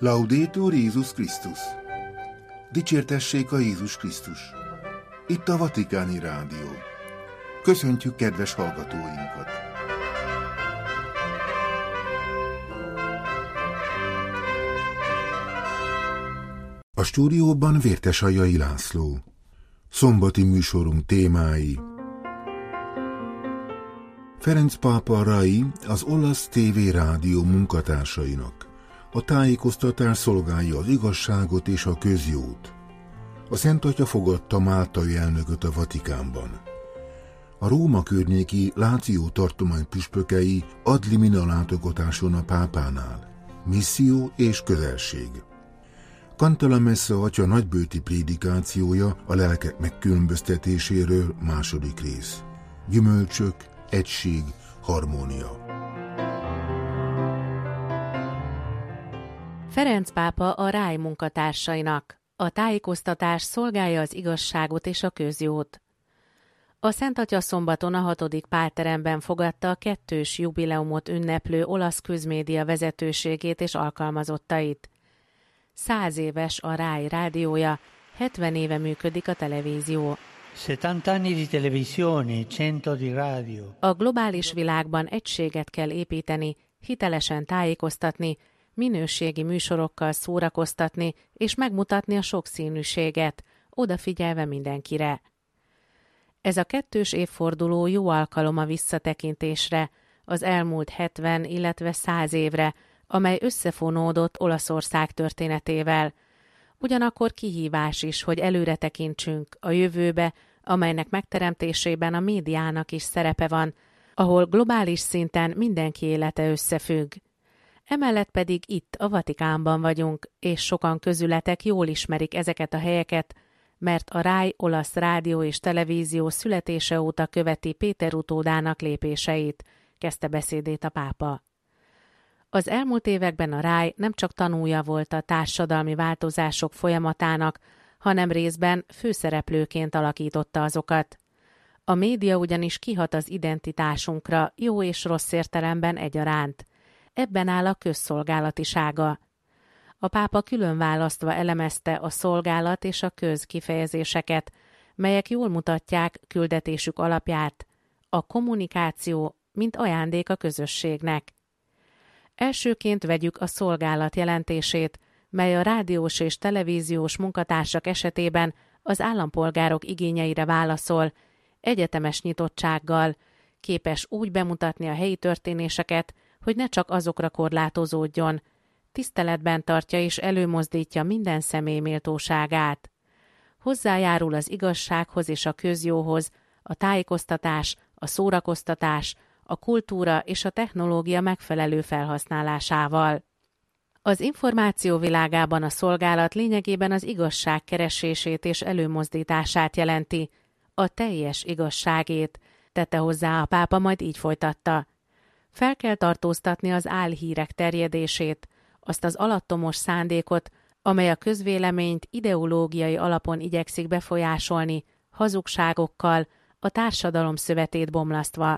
Laudetur Jézus Krisztus! Dicsértessék a Jézus Krisztus! Itt a Vatikáni Rádió. Köszöntjük kedves hallgatóinkat! A stúdióban Vértesaljai László. Szombati műsorunk témái: Ferenc pápa Rai az olasz TV rádió munkatársainak. A tájékoztatás szolgálja az igazságot és a közjót. A Szent Atya fogadta máltai elnököt a Vatikánban. A Róma környéki Láció tartomány püspökei ad limina látogatáson a pápánál. Misszió és közelség. Canta la Messa atya nagybőti prédikációja a lelkek megkülönböztetéséről, második rész. Gyümölcsök, egység, harmónia. Ferenc pápa a Rai munkatársainak. A tájékoztatás szolgálja az igazságot és a közjót. A Szent Atya szombaton a 6. Pálteremben fogadta a 2. jubileumot ünneplő olasz közmédia vezetőségét és alkalmazottait. 100 éves a Rai rádiója, 70 éve működik a televízió. 70 anni di televisione, 100 di radio. A globális világban egységet kell építeni, hitelesen tájékoztatni, minőségi műsorokkal szórakoztatni és megmutatni a sokszínűséget, odafigyelve mindenkire. Ez a 2. évforduló jó alkalom a visszatekintésre, az elmúlt 70, illetve 100 évre, amely összefonódott Olaszország történetével. Ugyanakkor kihívás is, hogy előre tekintsünk a jövőbe, amelynek megteremtésében a médiának is szerepe van, ahol globális szinten mindenki élete összefügg. Emellett pedig itt a Vatikánban vagyunk, és sokan közületek jól ismerik ezeket a helyeket, mert a Rai olasz rádió és televízió születése óta követi Péter utódának lépéseit, kezdte beszédét a pápa. Az elmúlt években a Rai nem csak tanúja volt a társadalmi változások folyamatának, hanem részben főszereplőként alakította azokat. A média ugyanis kihat az identitásunkra jó és rossz értelemben egyaránt. Ebben áll a közszolgálatisága. A pápa külön választva elemezte a szolgálat és a köz kifejezéseket, melyek jól mutatják küldetésük alapját, a kommunikáció, mint ajándék a közösségnek. Elsőként vegyük a szolgálat jelentését, mely a rádiós és televíziós munkatársak esetében az állampolgárok igényeire válaszol, egyetemes nyitottsággal, képes úgy bemutatni a helyi történéseket, hogy ne csak azokra korlátozódjon, tiszteletben tartja és előmozdítja minden személy méltóságát. Hozzájárul az igazsághoz és a közjóhoz, a tájékoztatás, a szórakoztatás, a kultúra és a technológia megfelelő felhasználásával. Az információ világában a szolgálat lényegében az igazság keresését és előmozdítását jelenti, a teljes igazságét, tette hozzá a pápa, majd így folytatta. Fel kell tartóztatni az álhírek terjedését, azt az alattomos szándékot, amely a közvéleményt ideológiai alapon igyekszik befolyásolni, hazugságokkal, a társadalom szövetét bomlasztva.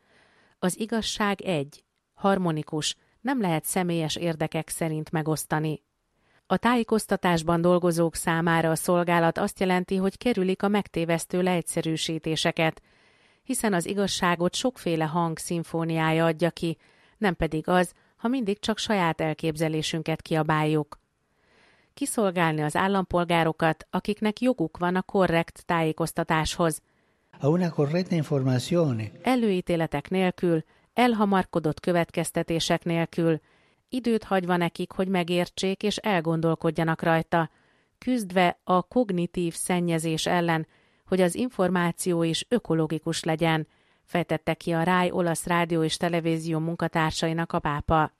Az igazság egy, harmonikus, nem lehet személyes érdekek szerint megosztani. A tájékoztatásban dolgozók számára a szolgálat azt jelenti, hogy kerülik a megtévesztő leegyszerűsítéseket, hiszen az igazságot sokféle hang szimfóniája adja ki, nem pedig az, ha mindig csak saját elképzelésünket kiabáljuk. Kiszolgálni az állampolgárokat, akiknek joguk van a korrekt tájékoztatáshoz. A una corretta informazione. Előítéletek nélkül, elhamarkodott következtetések nélkül, időt hagyva nekik, hogy megértsék és elgondolkodjanak rajta, küzdve a kognitív szennyezés ellen, hogy az információ is ökológikus legyen, fejtette ki a Rai olasz rádió és televízió munkatársainak a pápa.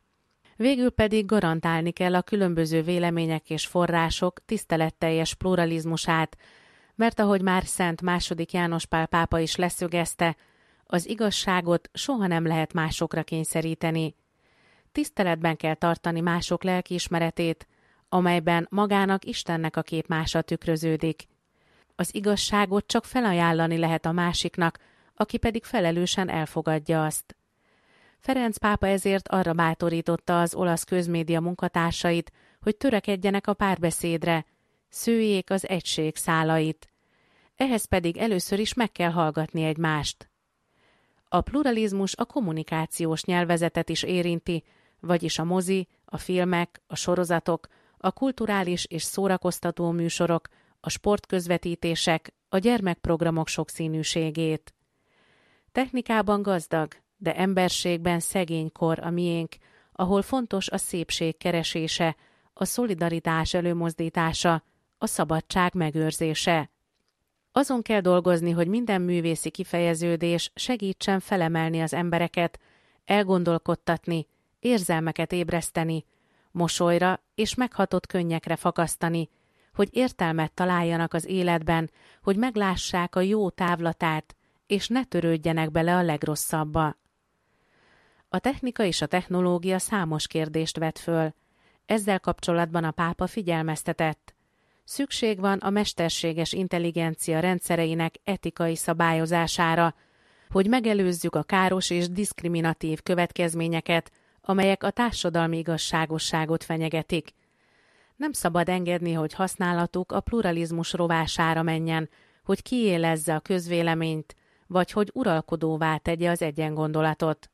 Végül pedig garantálni kell a különböző vélemények és források tiszteletteljes pluralizmusát, mert ahogy már Szent II. János Pál pápa is leszögezte, az igazságot soha nem lehet másokra kényszeríteni. Tiszteletben kell tartani mások lelkiismeretét, amelyben magának Istennek a képmása tükröződik. Az igazságot csak felajánlani lehet a másiknak, aki pedig felelősen elfogadja azt. Ferenc pápa ezért arra bátorította az olasz közmédia munkatársait, hogy törekedjenek a párbeszédre, szőjék az egység szálait. Ehhez pedig először is meg kell hallgatni egymást. A pluralizmus a kommunikációs nyelvezetet is érinti, vagyis a mozi, a filmek, a sorozatok, a kulturális és szórakoztató műsorok, a sportközvetítések, a gyermekprogramok sokszínűségét. Technikában gazdag, de emberségben szegény kor a miénk, ahol fontos a szépség keresése, a szolidaritás előmozdítása, a szabadság megőrzése. Azon kell dolgozni, hogy minden művészi kifejeződés segítsen felemelni az embereket, elgondolkodtatni, érzelmeket ébreszteni, mosolyra és meghatott könnyekre fakasztani, hogy értelmet találjanak az életben, hogy meglássák a jó távlatát, és ne törődjenek bele a legrosszabbba. A technika és a technológia számos kérdést vet föl. Ezzel kapcsolatban a pápa figyelmeztetett. Szükség van a mesterséges intelligencia rendszereinek etikai szabályozására, hogy megelőzzük a káros és diszkriminatív következményeket, amelyek a társadalmi igazságosságot fenyegetik. Nem szabad engedni, hogy használatuk a pluralizmus rovására menjen, hogy kiélezze a közvéleményt, vagy hogy uralkodóvá tegye az egyengondolatot.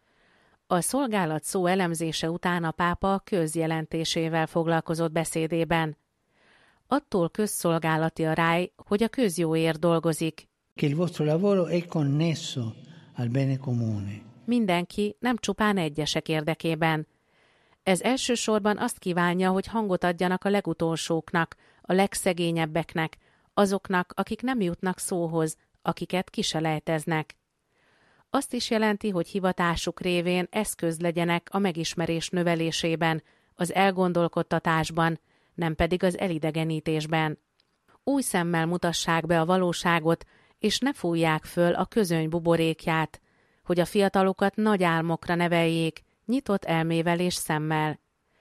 A szolgálat szó elemzése után a pápa a közjelentésével foglalkozott beszédében. Attól közszolgálati a RAI, hogy a közjóért dolgozik. Che il vostro lavoro è connesso al bene comune. Mindenki, nem csupán egyesek érdekében. Ez elsősorban azt kívánja, hogy hangot adjanak a legutolsóknak, a legszegényebbeknek, azoknak, akik nem jutnak szóhoz, akiket kiselejteznek. Azt is jelenti, hogy hivatásuk révén eszköz legyenek a megismerés növelésében, az elgondolkodtatásban, nem pedig az elidegenítésben. Új szemmel mutassák be a valóságot, és ne fújják föl a közöny buborékját, hogy a fiatalokat nagy álmokra neveljék, nyitott elmével és szemmel.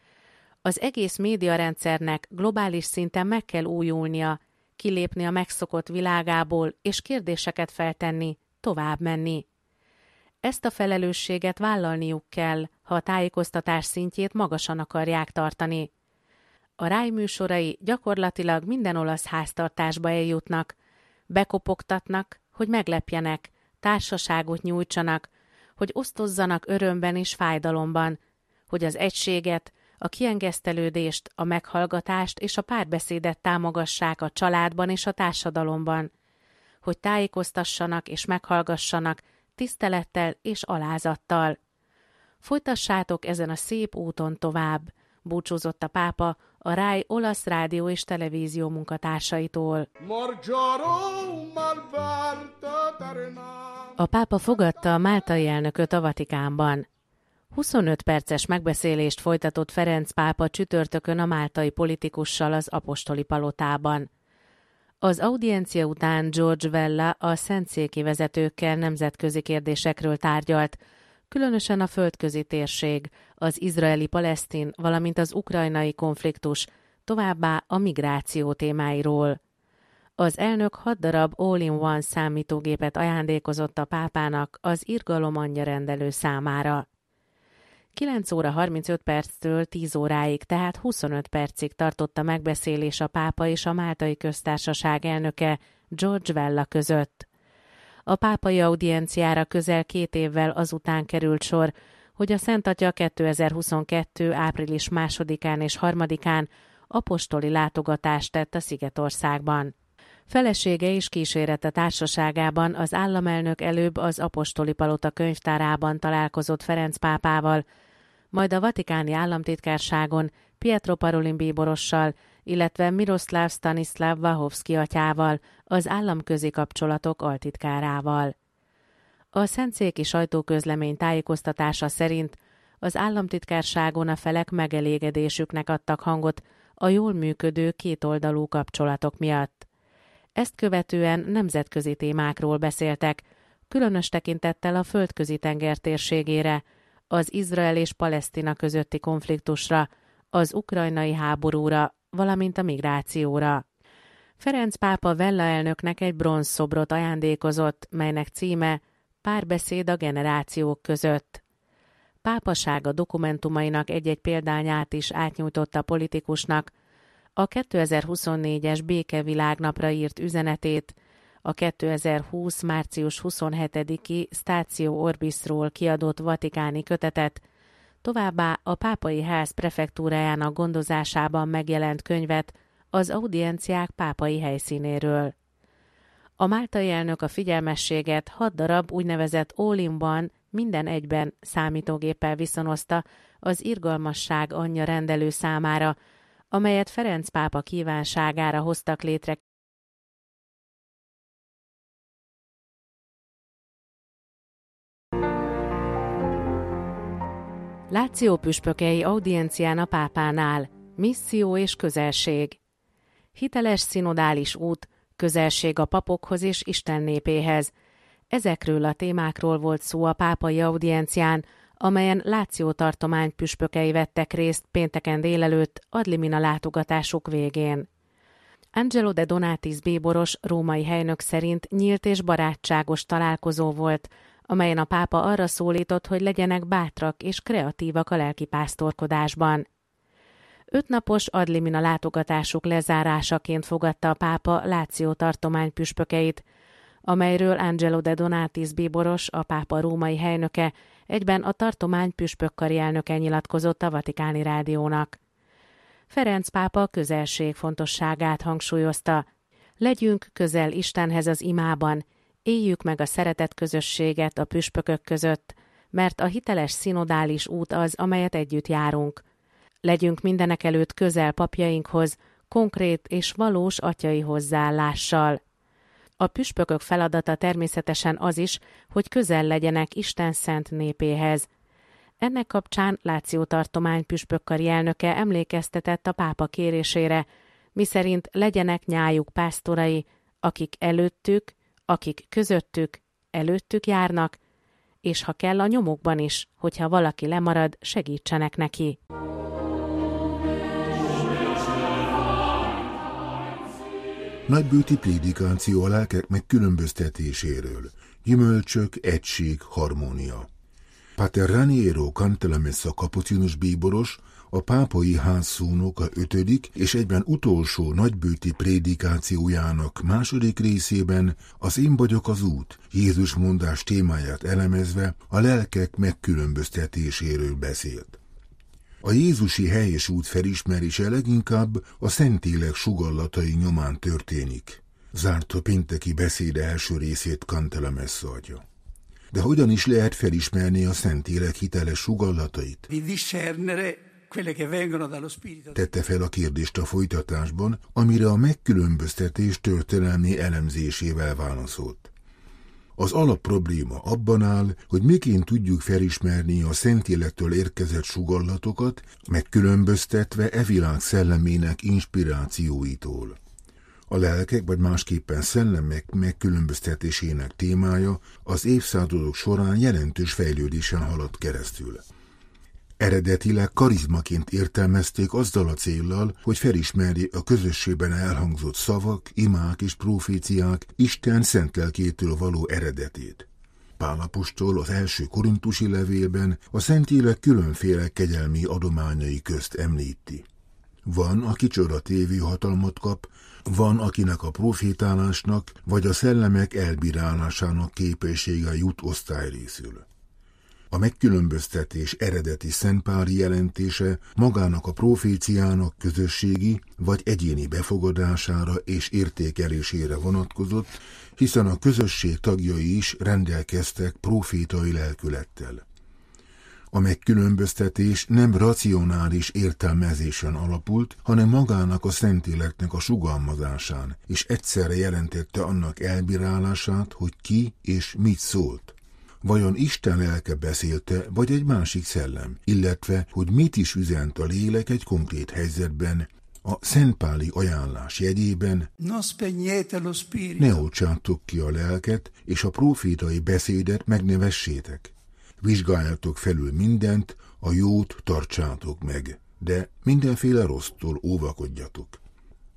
Az egész médiarendszernek globális szinten meg kell újulnia, kilépni a megszokott világából és kérdéseket feltenni, tovább menni. Ezt a felelősséget vállalniuk kell, ha a tájékoztatás szintjét magasan akarják tartani. A RAI műsorai gyakorlatilag minden olasz háztartásba eljutnak, bekopogtatnak, hogy meglepjenek, társaságot nyújtsanak, hogy osztozzanak örömben és fájdalomban, hogy az egységet, a kiengesztelődést, a meghallgatást és a párbeszédet támogassák a családban és a társadalomban, hogy tájékoztassanak és meghallgassanak tisztelettel és alázattal. Folytassátok ezen a szép úton tovább, búcsúzott a pápa a RAI olasz rádió és televízió munkatársaitól. A pápa fogadta a máltai elnököt a Vatikánban. 25 perces megbeszélést folytatott Ferenc pápa csütörtökön a máltai politikussal az apostoli palotában. Az audiencia után George Vella a szentszéki vezetőkkel nemzetközi kérdésekről tárgyalt, különösen a földközi térség, az izraeli-palesztin, valamint az ukrajnai konfliktus, továbbá a migráció témáiról. Az elnök 6 darab all-in-one számítógépet ajándékozott a pápának az irgalom anyjarendelő számára. 9 óra 35 perctől 10 óráig, tehát 25 percig tartott a megbeszélés a pápa és a Máltai Köztársaság elnöke George Vella között. A pápai audienciára közel 2 évvel azután került sor, hogy a Szent Atya 2022. április 2-án és 3-án apostoli látogatást tett a Szigetországban. Felesége és kísérete társaságában az államelnök előbb az apostoli palota könyvtárában találkozott Ferenc pápával, majd a vatikáni államtitkárságon Pietro Parolin bíborossal, illetve Miroslav Stanislav Wachowski atyával, az államközi kapcsolatok altitkárával. A szentszéki sajtóközlemény tájékoztatása szerint az államtitkárságon a felek megelégedésüknek adtak hangot a jól működő kétoldalú kapcsolatok miatt. Ezt követően nemzetközi témákról beszéltek, különös tekintettel a földközi tenger térségére, az Izrael és Palesztina közötti konfliktusra, az ukrajnai háborúra, valamint a migrációra. Ferenc pápa Vella elnöknek egy bronzszobrot ajándékozott, melynek címe Párbeszéd a generációk között. pápasága dokumentumainak egy-egy példányát is átnyújtotta politikusnak, a 2024-es békevilágnapra írt üzenetét, a 2020. március 27-i Statio Orbisról kiadott vatikáni kötetet, továbbá a Pápai Ház prefektúrájának gondozásában megjelent könyvet az audienciák pápai helyszínéről. A máltai elnök a figyelmességet 6 darab úgynevezett all-in-one, minden egyben számítógéppel viszonozta az irgalmasság anyja rendelő számára, amelyet Ferenc pápa kívánságára hoztak létre. Láció püspökei audiencián a pápánál, misszió és közelség. Hiteles szinodális út, közelség a papokhoz és Isten népéhez. Ezekről a témákról volt szó a pápai audiencián, amelyen Láció tartomány püspökei vettek részt pénteken délelőtt ad limina látogatásuk végén. Angelo de Donatis bíboros római helynök szerint nyílt és barátságos találkozó volt, amelyen a pápa arra szólított, hogy legyenek bátrak és kreatívak a lelkipásztorkodásban. 5 napos ad limina látogatásuk lezárásaként fogadta a pápa Láció tartomány püspökeit, amelyről Angelo de Donatis bíboros, a pápa római helynöke, egyben a tartomány püspökkari elnöke nyilatkozott a Vatikáni Rádiónak. Ferenc pápa közelség fontosságát hangsúlyozta. Legyünk közel Istenhez az imában, éljük meg a szeretet közösséget a püspökök között, mert a hiteles szinodális út az, amelyet együtt járunk. Legyünk mindenekelőtt közel papjainkhoz, konkrét és valós atyai hozzáállással. A püspökök feladata természetesen az is, hogy közel legyenek Isten szent népéhez. Ennek kapcsán Láció tartomány püspökkari elnöke emlékeztetett a pápa kérésére, miszerint legyenek nyájuk pásztorai, akik előttük, akik közöttük, előttük járnak, és ha kell a nyomukban is, hogyha valaki lemarad, segítsenek neki. Nagybőti prédikáció a lelkek megkülönböztetéséről. Gyümölcsök, egység, harmónia. Pater Raniero Cantalamessa kapucinus bíboros, a pápai házszónok a 5. és egyben utolsó nagybőti prédikációjának második részében az Én vagyok az út, Jézus mondás témáját elemezve a lelkek megkülönböztetéséről beszélt. A jézusi helyes út felismerése leginkább a Szentlélek sugallatai nyomán történik. Zárt a pénteki beszéde első részét Cantalamessa adja. De hogyan is lehet felismerni a Szentlélek hiteles sugallatait? Tette fel a kérdést a folytatásban, amire a megkülönböztetés történelmi elemzésével válaszolt. Az alapprobléma abban áll, hogy miként tudjuk felismerni a Szentlélektől érkezett sugallatokat, megkülönböztetve e világ szellemének inspirációitól. A lelkek, vagy másképpen szellemek megkülönböztetésének témája az évszázadok során jelentős fejlődésen haladt keresztül. Eredetileg karizmaként értelmezték azzal a céllal, hogy felismerje a közösségben elhangzott szavak, imák és proféciák Isten szent lelkétől való eredetét. Pál apostol az első korintusi levélben a Szentlélek különféle kegyelmi adományai közt említi. Van, aki csodatévő hatalmat kap, van, akinek a profétálásnak vagy a szellemek elbírálásának képessége jut osztályrészül. A megkülönböztetés eredeti szentpári jelentése magának a proféciának közösségi vagy egyéni befogadására és értékelésére vonatkozott, hiszen a közösség tagjai is rendelkeztek profétai lelkülettel. A megkülönböztetés nem racionális értelmezésen alapult, hanem magának a Szentléleknek a sugalmazásán, és egyszerre jelentette annak elbírálását, hogy ki és mit szólt. Vajon Isten lelke beszélte, vagy egy másik szellem, illetve, hogy mit is üzent a lélek egy konkrét helyzetben, a szentpáli ajánlás jegyében: ne oltsátok ki a lelket, és a profétai beszédet megnevessétek. Vizsgáljatok felül mindent, a jót tartsátok meg, de mindenféle rossztól óvakodjatok.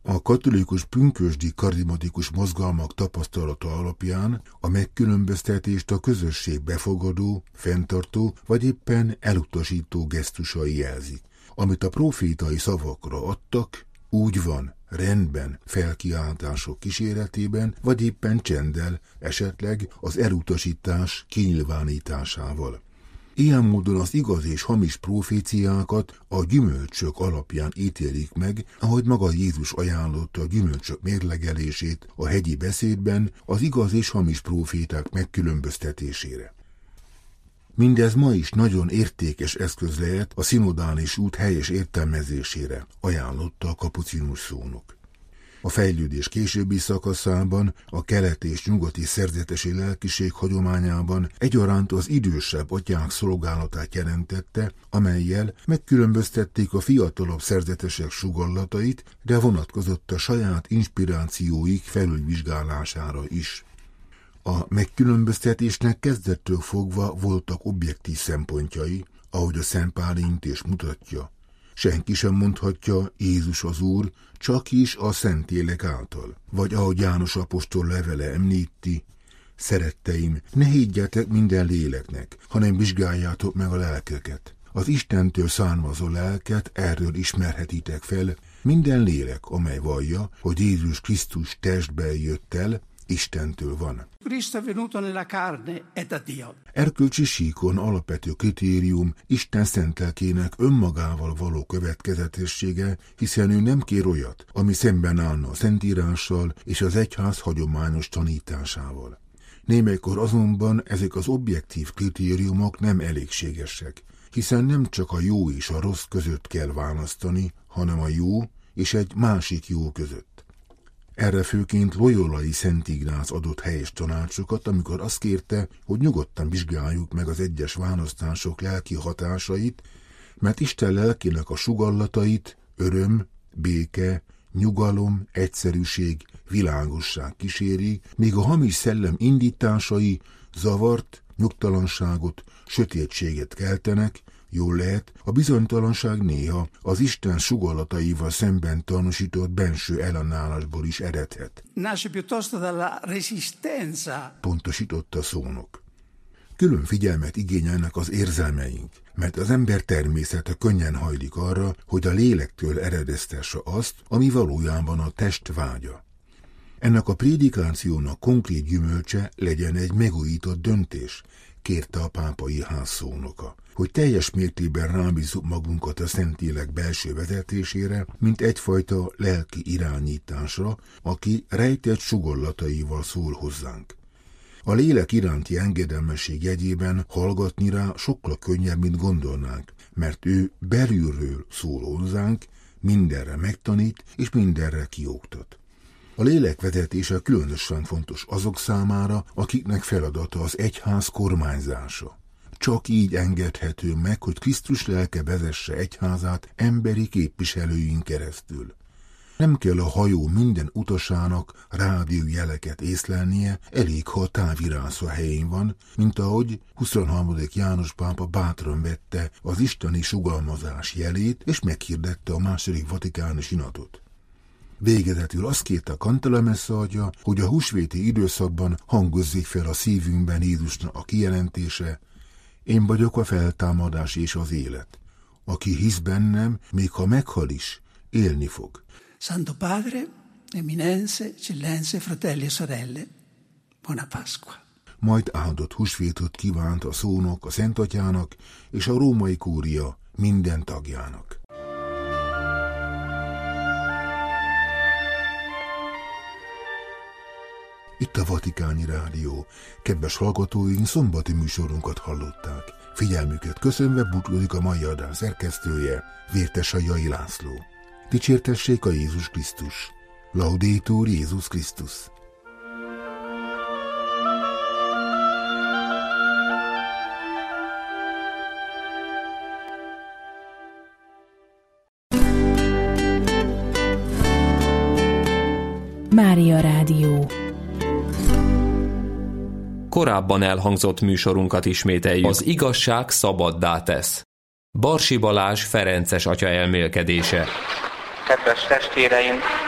A katolikus pünkösdi karizmatikus mozgalmak tapasztalata alapján a megkülönböztetést a közösség befogadó, fenntartó vagy éppen elutasító gesztusai jelzik. Amit a profétai szavakra adtak, úgy van, rendben, felkiáltások kíséretében, vagy éppen csenddel, esetleg az elutasítás kinyilvánításával. Ilyen módon az igaz és hamis proféciákat a gyümölcsök alapján ítélik meg, ahogy maga Jézus ajánlotta a gyümölcsök mérlegelését a hegyi beszédben az igaz és hamis proféták megkülönböztetésére. Mindez ma is nagyon értékes eszköz lehet a szinodális út helyes értelmezésére, ajánlotta a kapucinus szónok. A fejlődés későbbi szakaszában, a keleti és nyugati szerzetesi lelkiség hagyományában egyaránt az idősebb atyák szolgálatát jelentette, amellyel megkülönböztették a fiatalabb szerzetesek sugallatait, de vonatkozott a saját inspirációik felülvizsgálására is. A megkülönböztetésnek kezdettől fogva voltak objektív szempontjai, ahogy a Szent Bálint is mutatja. Senki sem mondhatja, Jézus az Úr, csak is a Szentlélek által. Vagy ahogy János apostol levele említi, szeretteim, ne higgyetek minden léleknek, hanem vizsgáljátok meg a lelkeket. Az Istentől származó lelket erről ismerhetitek fel, minden lélek, amely vallja, hogy Jézus Krisztus testben jött el, Istentől van. Erkölcsi síkon alapvető kritérium Isten szent lelkének önmagával való következetessége, hiszen ő nem kér olyat, ami szemben állna a Szentírással és az egyház hagyományos tanításával. Némelykor azonban ezek az objektív kritériumok nem elégségesek, hiszen nem csak a jó és a rossz között kell választani, hanem a jó és egy másik jó között. Erre főként Loyolai Szent Ignác adott helyes tanácsokat, amikor azt kérte, hogy nyugodtan vizsgáljuk meg az egyes választások lelki hatásait, mert Isten lelkének a sugallatait öröm, béke, nyugalom, egyszerűség, világosság kíséri, míg a hamis szellem indításai zavart, nyugtalanságot, sötétséget keltenek. Jól lehet, a bizonytalanság néha az Isten sugallataival szemben tanúsított benső ellenállásból is eredhet. Pontosította a szónok. Külön figyelmet igényelnek az érzelmeink, mert az ember természete könnyen hajlik arra, hogy a lélektől eredeztesse azt, ami valójában a test vágya. Ennek a prédikációnak konkrét gyümölcse legyen egy megújított döntés, kérte a pápai ház szónoka, hogy teljes mértékben rábízzuk magunkat a Szentlélek belső vezetésére, mint egyfajta lelki irányításra, aki rejtett sugollataival szól hozzánk. A lélek iránti engedelmesség jegyében hallgatni rá sokkal könnyebb, mint gondolnánk, mert ő belülről szól hozzánk, mindenre megtanít és mindenre kioktat. A lélek vezetése különösen fontos azok számára, akiknek feladata az egyház kormányzása. Csak így engedhető meg, hogy Krisztus lelke vezesse egyházát emberi képviselőin keresztül. Nem kell a hajó minden utasának rádiójeleket észlelnie, elég, ha a távirász a helyén van, mint ahogy 23. János pápa bátran vette az isteni sugalmazás jelét, és meghirdette a második vatikáni sinatot. Végezetül azt kérte a Cantalamessa atya, hogy a húsvéti időszakban hangozzék fel a szívünkben Jézusnak a kijelentése: én vagyok a feltámadás és az élet. Aki hisz bennem, még ha meghal is, élni fog. Santo Padre, eminenze, eccellenze, fratelli e sorelle, buona Pasqua. Majd áldott húsvétot kívánt a szónok a Szent Atyának és a római kúria minden tagjának. Itt a Vatikáni Rádió. Kedves hallgatóink, szombati műsorunkat hallották. Figyelmüket köszönve búcsúzik a mai adás szerkesztője, Vértesai László. Dicsértessék a Jézus Krisztus. Laudetur Jézus Krisztus. Mária Rádió. Korábban elhangzott műsorunkat ismételjük. Az igazság szabaddá tesz. Barsi Balázs ferences atya elmélkedése. Kedves testvéreim,